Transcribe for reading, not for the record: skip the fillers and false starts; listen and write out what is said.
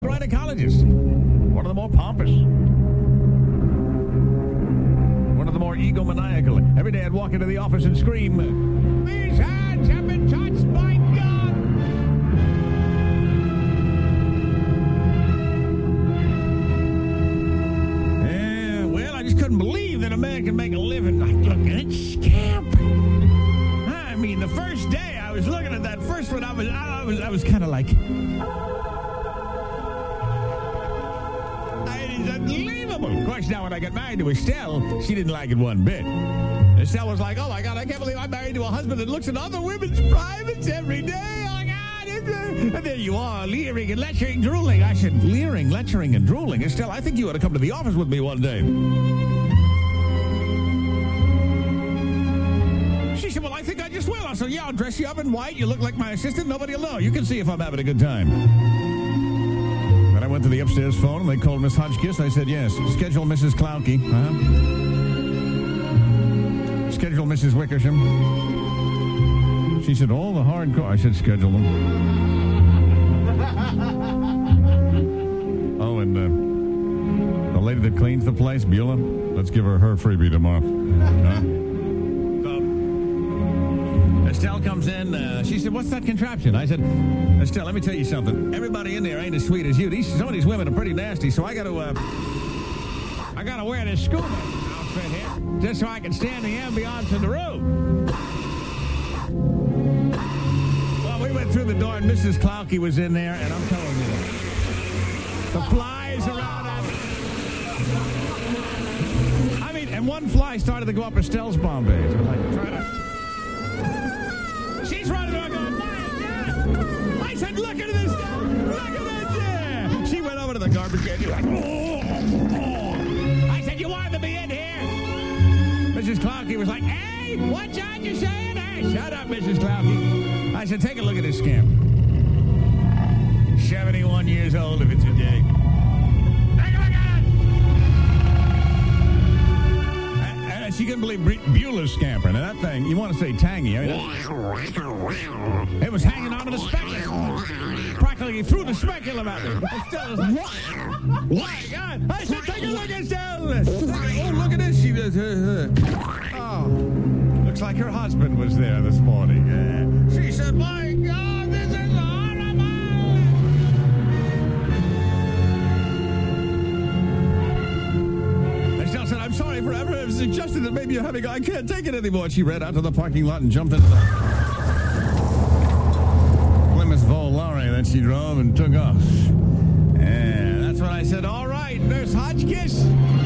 gynecologist. One of the more pompous. One of the more egomaniacal. Every day I'd walk into the office and scream, "These hands have been touched by God!" Yeah, well, I just couldn't believe that a man can make a living like looking at scamp. I mean, the first day I was looking at that first one, I was kind of like, it's unbelievable. Of course, now when I got married to Estelle, she didn't like it one bit. Estelle was like, "Oh my God, I can't believe I'm married to a husband that looks at other women's privates every day. Oh my God." And there you are, leering and lecturing, drooling. I said, leering, lecturing, and drooling. Estelle, I think you ought to come to the office with me one day. She said, "Well, I think I just will." I said, "Yeah, I'll dress you up in white. You look like my assistant. Nobody will know. You can see if I'm having a good time." Then I went to the upstairs phone, and they called Miss Hotchkiss. I said, "Yes, schedule Mrs. Klauke. Schedule Mrs. Wickersham." She said, "All the hardcore." I said, "Schedule them." Oh, and the lady that cleans the place, Beulah, let's give her freebie tomorrow. Estelle comes in. She said, "What's that contraption?" I said, "Estelle, let me tell you something. Everybody in there ain't as sweet as you. Some of these women are pretty nasty, so I got to wear this scuba outfit here just so I can stand the ambiance in the room." Well, we went through the door, and Mrs. Klauke was in there, and I'm telling you, the flies around us. I mean, and one fly started to go up Estelle's Bombay. So like, try to... She's running around going, "My God!" I said, "Look at this stuff! Look at this!" Yeah. She went over to the garbage can. She was like, "Oh." I said, "You wanted to be in here?" Mrs. Klauke was like, "Hey, what John you saying?" "Hey, shut up, Mrs. Klauke." I said, "Take a look at this scamp. 71 years old if it's a day. Take a look at it!" And she couldn't believe Beulah's scampering. And that thing, you want to say tangy. I mean, it was hanging onto the speculum. Practically threw the speculum at me. Estelle was like, "What? God!" I said, "Take a look at Estelle." "Oh, look at this." She does. Oh, looks like her husband was there this morning. She said, "My God, this is horrible." Estelle said, "I'm sorry for ever suggested that maybe you're having. I can't take it anymore." She ran out to the parking lot and jumped into the Plymouth Volare that she drove and took off. And that's when I said, "All right, Nurse Hotchkiss."